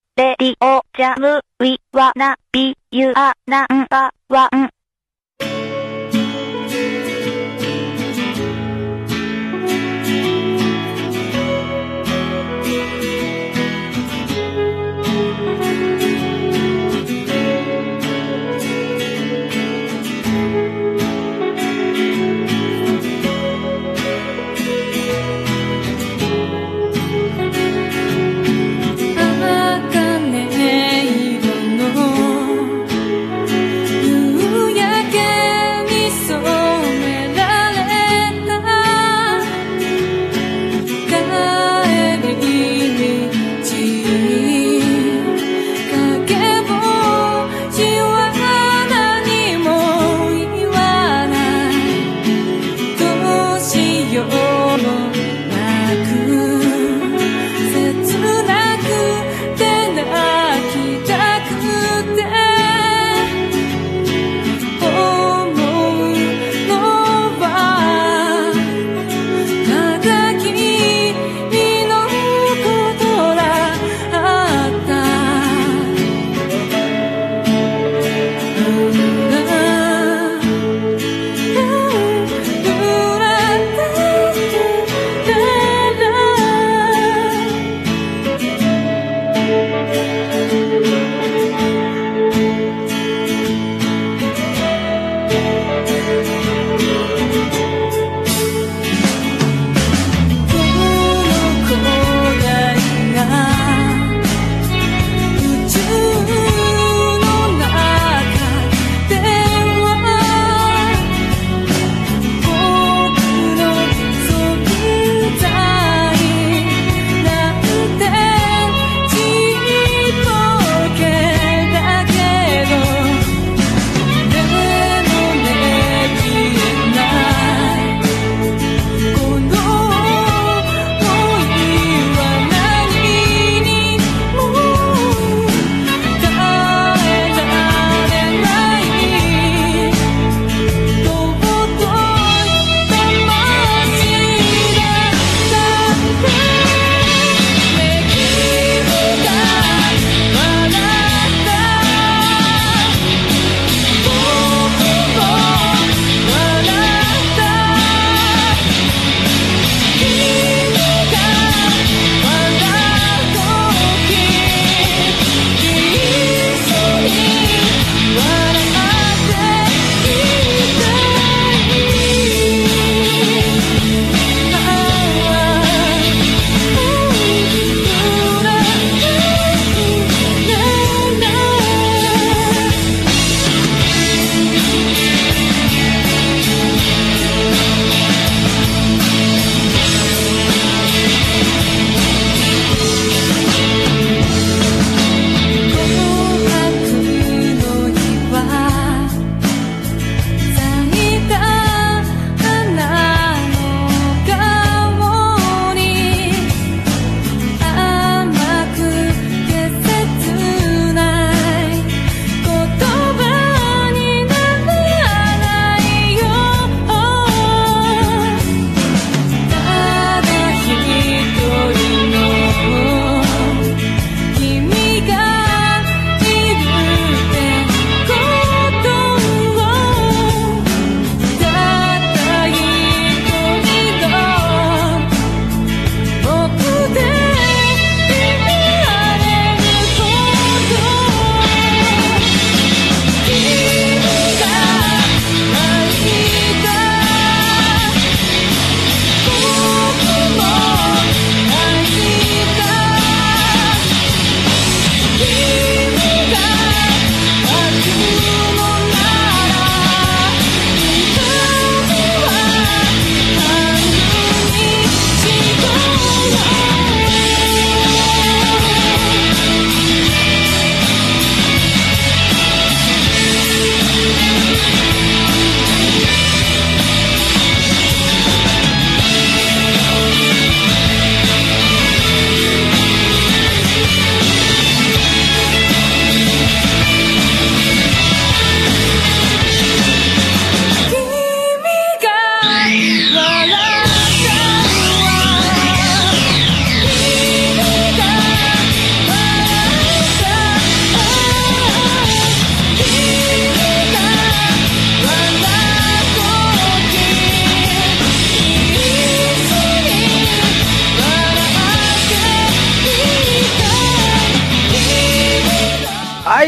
レディオジャムウィワナビユアナンバーワン。 夕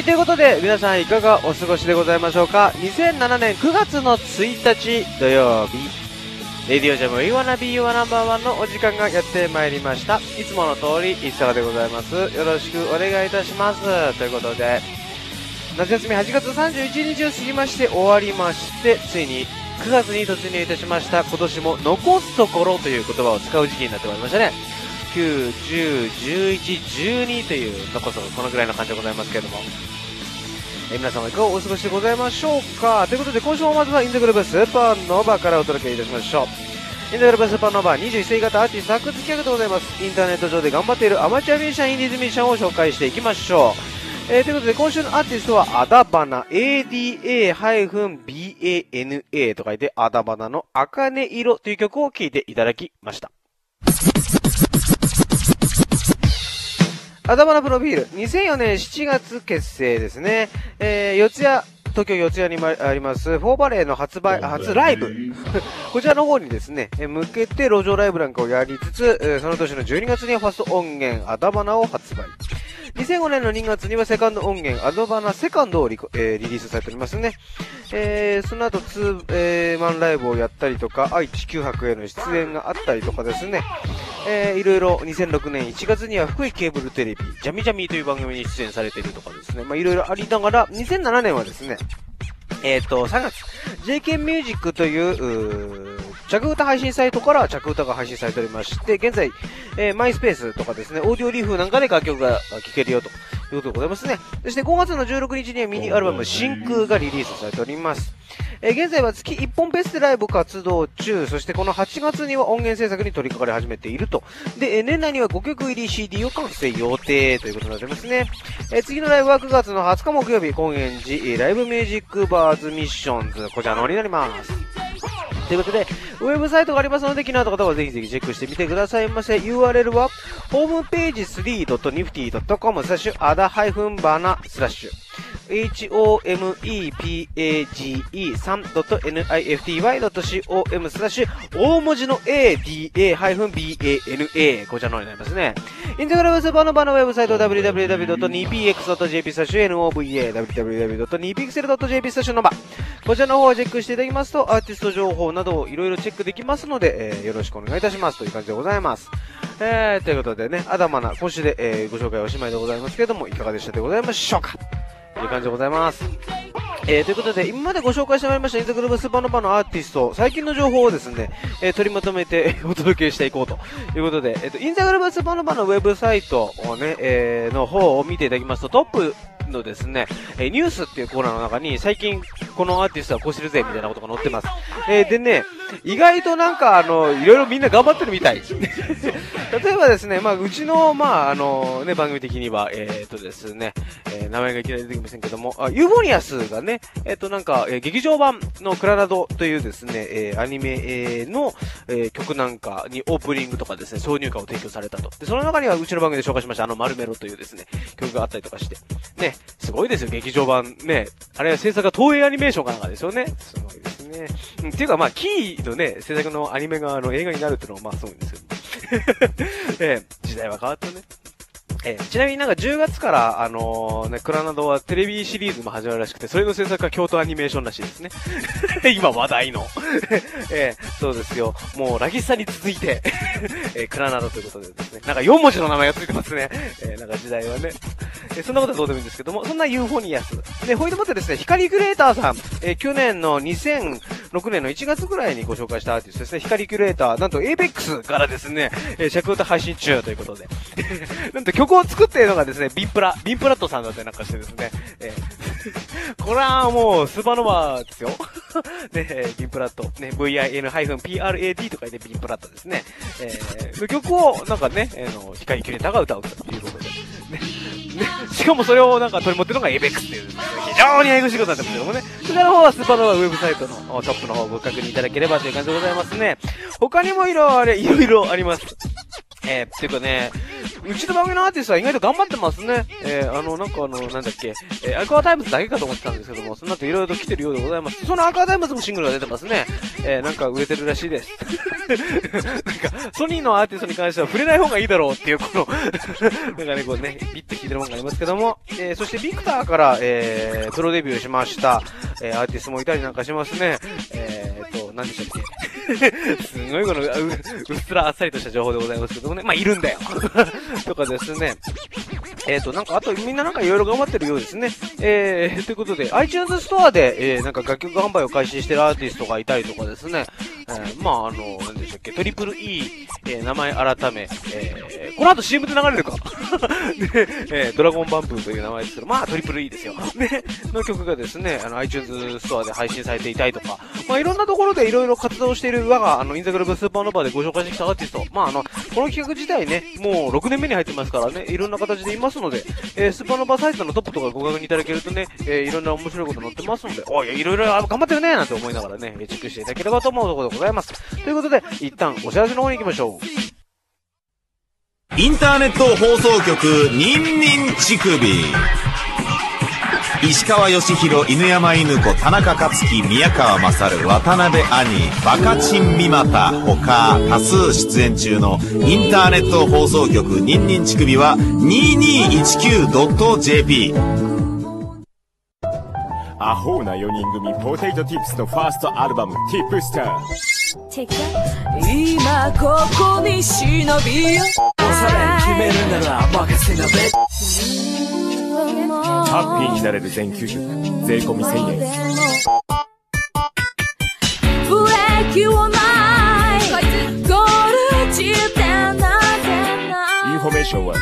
い、ということで、皆さんいかがお過ごしでございましょうか。2007年9月の1日土曜日、レディオジャム We Wanna Be Your No.1 のお時間がやってまいりました。いつもの通り、石坂でございます。よろしくお願いいたします。ということで、夏休み8月31日を過ぎまして終わりまして、ついに9月に突入いたしました。今年も残すところという言葉を使う時期になってまいりましたね。9、10、11、12という残すところ、このぐらいの感じでございますけれども。皆様いかがお過ごしでございましょうか。ということで、今週もまずはインザグループスーパーノーバーからお届けいたしましょう。インザグループスーパーノーバー21世紀型アーティスト発掘企画でございます。インターネット上で頑張っているアマチュアミュージシャン、インディーズミュージシャンを紹介していきましょう。ということで、今週のアーティストはアダバナ、ADA-BANA と書いてアダバナの茜色という曲を聴いていただきました。アダバナプロフィール、2004年7月結成ですね。東京四谷にあります、フォーバレーの初ライブ。こちらの方にですね、向けて路上ライブなんかをやりつつ、その年の12月にファースト音源、アダバナを発売。2005年の2月にはセカンド音源、アダバナセカンドをリリースされておりますね。その後、マンライブをやったりとか、愛知9泊への出演があったりとかですね。いろいろ2006年1月には福井ケーブルテレビ、ジャミジャミという番組に出演されているとかですね。まあいろいろありながら、2007年はですね、3月、JK ミュージックという、着歌配信サイトから着歌が配信されておりまして、現在、マイスペースとかですね、オーディオリーフなんかで楽曲が聴けるよということでございますね。そして5月の16日にはミニアルバム真空がリリースされております。現在は月1本ペースでライブ活動中、そしてこの8月には音源制作に取り掛かり始めていると。で、年内には5曲入り CD を完成予定ということになってますね。次のライブは9月の20日木曜日、高円寺ライブミュージックバーズミッションズ、こちらの方になります。ということで、ウェブサイトがありますので、気になった方はぜひぜひチェックしてみてくださいませ。URL は、ホームページ 3.nifty.com/adapage3.nifty.com/ 大文字の ADA-BANA こちらの方になりますね。インタグラムスーパーノバのウェブサイト www.2px.jp/nova www.2pixel.jp/nova こちらの方をチェックしていただきますと、アーティスト情報などをいろいろチェックできますので、よろしくお願いいたしますという感じでございます。ということでね、アダマナ、今週で、ご紹介おしまいでございますけれども、いかがでしたでございましょうかという感じでございます。ということで、今までご紹介してまいりましたインザグループスーパーノバのアーティスト、最近の情報をですね、取りまとめてお届けしていこうということで、インザグループスーパーノバのウェブサイトをね、の方を見ていただきますと、トップのですね、ニュースっていうコーナーの中に最近このアーティストはこうしてるぜみたいなことが載ってます。でね、意外となんかいろいろみんな頑張ってるみたい。例えばですね、まあうちの番組的にはですね、名前がいきなり出てきませんけども、ユーフォニアスがね、劇場版のクラナドというですね、アニメの、曲なんかにオープニングとかですね、挿入歌を提供されたと。で、その中にはうちの番組で紹介しましたマルメロというですね、曲があったりとかして、ね、すごいですよ、劇場版ね。あれは制作が東映アニメーションかなんかですよね。すごいですね。っていうかまあ、キーのね、制作のアニメが映画になるっていうのはまあ、すごいんですよ。時代は変わったね。ちなみになんか10月からクラナドはテレビシリーズも始まるらしくて、それの制作が京都アニメーションらしいですね。今話題の。そうですよ。もうラギスタに続いて、クラナドということでですね。なんか4文字の名前がついてますね。なんか時代はね。そんなことはどうでもいいんですけども、そんなユーフォニアス。で、ほいでもってですね、光キュレーターさん、去年の2006年の1月ぐらいにご紹介したアーティストですね、光キュレーター、なんと APEX からですね、着歌配信中ということで。なんと曲を作っているのがですね、ビンプラットさんだったりなんかしてですね、これはもうスーパーノバですよ。ね、ビンプラット、ね、VIN-PRAD と書いてビンプラットですね。曲をなんかね、光キュレーターが歌うということで。しかもそれをなんか取り持ってるのが ABEX っていう、非常にややこしいことになってますけどもね。こちらの方はスーパーノバウェブサイトのトップの方をご確認いただければという感じでございますね。他にもいろいろあります。っていうかね、 うちの番組のアーティストは意外と頑張ってますね。なんだっけ、アクアタイムズだけかと思ってたんですけども、その後いろいろと来てるようでございます。そのアクアタイムズもシングルが出てますね。なんか売れてるらしいです。なんか、ソニーのアーティストに関しては触れない方がいいだろうっていう、この、なんかね、こうね、ビッと聞いてるものがありますけども、そしてビクターから、プロデビューしました、アーティストもいたりなんかしますね。何でしたっけすごいこの、うっすらあっさりとした情報でございますけどもね。まあ、いるんだよ。とかですね。なんか、あと、みんななんかいろいろ頑張ってるようですね。ということで、iTunes ストアで、なんか楽曲販売を開始してるアーティストがいたりとかですね。まあ、何でしたっけ、トリプル E、名前改め、この後 CM で流れるか。で、ドラゴンバンプーという名前ですけど、まあ、トリプル E ですよ。ね、の曲がですね、iTunes ストアで配信されていたりとか、まあ、いろんなところでいろいろ活動している我が、インザグループスーパーノヴァでご紹介してきたアーティスト。まあ、この企画自体ね、もう6年目に入ってますからね、いろんな形でいますので、スーパーノヴァサイトのトップとかご確認いただけるとね、いろんな面白いこと載ってますので、おい、いろいろ頑張ってるね、なんて思いながらね、チェックしていただければと思うところでございます。ということで、一旦お知らせの方に行きましょう。 インターネット放送局ニンニン乳首、石川義弘、犬山犬子、田中克樹、宮川勝、渡辺兄、バカチン三股他多数出演中のインターネット放送局ニンニン乳首は 2219.jp。 アホな4人組ポテトティップスのファーストアルバムティップスター。 今ここに忍びよ、おさらに決めるなら任せなべ。 ハッピーになれる全9曲税込み1000円。 ブレーキをないゴール地点なぜな。 インフォメーションは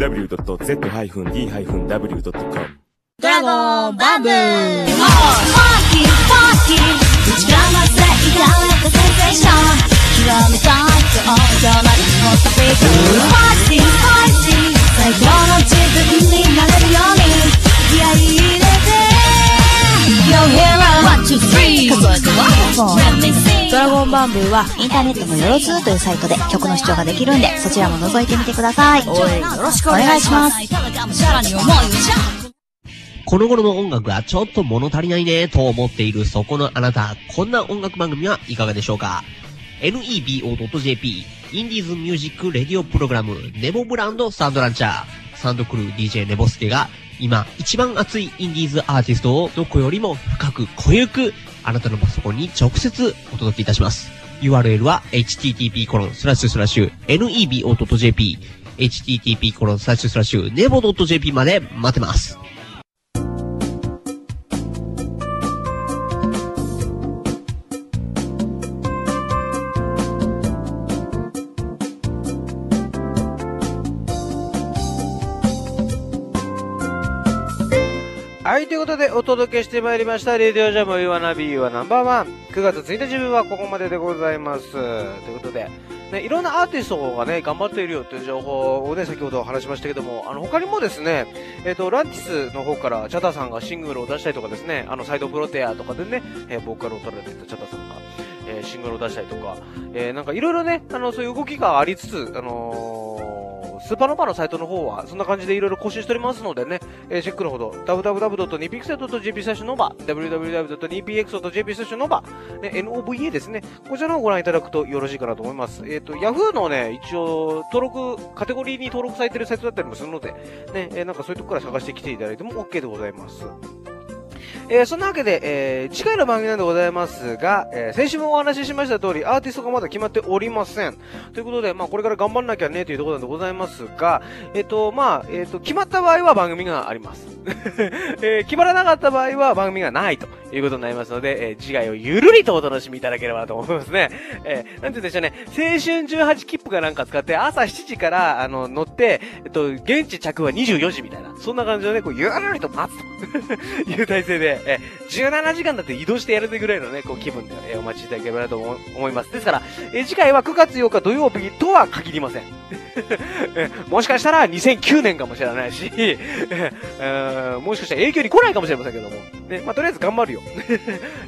www.z-d-w.com。 ドラゴンバンブー、パーティーパーティー、うちらのせいだったセンセーション、極めたいと思ったまでもっとビート、パーティーパーティー、最強の自分になれるように気合い入れて Yo hero 1, 2, 3数えてワン。 ドラゴンバンブーはインターネットのよろずというサイトで曲の視聴ができるんで、そちらも覗いてみてください。 おい、よろしくおお願いしま。 願いしますす。 この頃の音楽がちょっと物足りないねと思っているそこのあなた、こんな音楽番組はいかがでしょうか。 nebo.jp インディーズミュージックレディオプログラムネボブランドサンドランチャー、サンドクルー DJ ネボスケが今一番熱いインディーズアーティストをどこよりも深く濃ゆくあなたのパソコンに直接お届けいたします。 URL は http://nebo.jp http://nebo.jp まで待ってます。 はい、ということでお届けしてまいりました、レディオジャム You Wanna Be You Are No.1 9月1日分はここまででございます。ということで、ね、いろんなアーティストがね、頑張っているよという情報をね、先ほど話しましたけども、他にもですね、ランティスの方からチャタさんがシングルを出したりとかですね、サイドプロテアとかでね、ボーカルを取られていたチャタさんが、シングルを出したりとか、なんかいろいろね、そういう動きがありつつ、スーパーノヴァのサイトの方は、そんな感じでいろいろ更新しておりますのでね、チェックのほど、www.nipixel.jp/nova、www.nipx.jp/nova、NOVA ですね。こちらの方をご覧いただくとよろしいかなと思います。Yahoo のね、一応、カテゴリーに登録されているサイトだったりもするので、ね、なんかそういうとこから探してきていただいても OK でございます。そんなわけで、次回の番組なんでございますが、先週もお話ししました通り、アーティストがまだ決まっておりません。ということで、まあ、これから頑張んなきゃね、というところなんでございますが、決まった場合は番組があります。決まらなかった場合は番組がないということになりますので、次回をゆるりとお楽しみいただければと思いますね。なんて言うんでしょうね、青春18切符かなんか使って、朝7時から、乗って、現地着は24時みたいな、そんな感じでね、こう、ゆるりと待つという体制で、17時間だって移動してやるぐらいのね、こう気分で、お待ちいただければなと思います。ですから、次回は9月8日土曜日とは限りません。もしかしたら2009年かもしれないし、もしかしたら影響に来ないかもしれませんけども。ね、まあ、とりあえず頑張るよ。という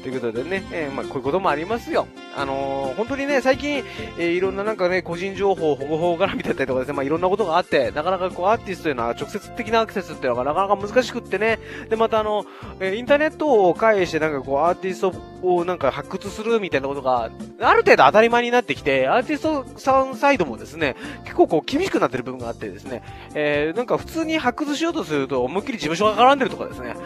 ということでね、まあ、こういうこともありますよ。本当にね、最近、いろんななんかね、個人情報保護法絡みだったりとかですね、まあ、いろんなことがあって、なかなかこう、アーティストへの直接的なアクセスっていうのがなかなか難しくってね、で、またインターネットを介してなんかこう、アーティストをなんか発掘するみたいなことが、ある程度当たり前になってきて、アーティストさんサイドもですね、結構こう、厳しくなってる部分があってですね、なんか普通に発掘しようとすると、思いっきり事務所が絡んでるとかですね、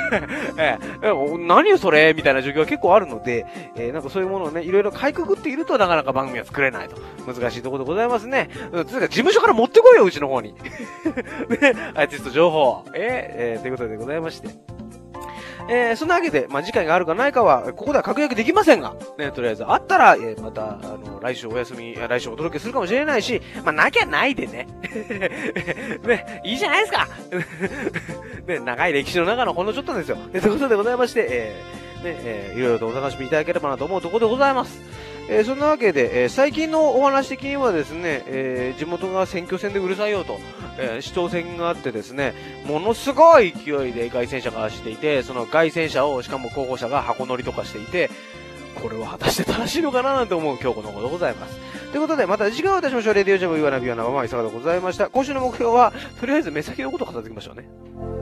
何よそれみたいな状況が結構あるので、なんかそういうものをね、いろいろかいくぐっているとなかなか番組は作れないと。難しいところでございますね。つうか事務所から持ってこいよ、うちの方に。ね、アーティスト情報。ということでございまして。そんなわけで、まあ、次回があるかないかは、ここでは確約できませんが、ね、とりあえず、あったら、また、来週お届けするかもしれないし、まあ、なきゃないでね。ね、いいじゃないですか。ね、長い歴史の中のほんのちょっとですよ。ということでございまして、いろいろとお楽しみいただければなと思うところでございます。そんなわけで、最近のお話的にはですね、地元が選挙戦でうるさいよと、市長選があってですね、ものすごい勢いで街宣車が走っていて、その街宣車をしかも候補者が箱乗りとかしていて、これは果たして正しいのかななんて思う今日この頃でございます。ということで、また次回お会いいたしましょう。レディオジャムイワナビワナママイサガでございました。今週の目標は、とりあえず目先のことを片付けましょうね。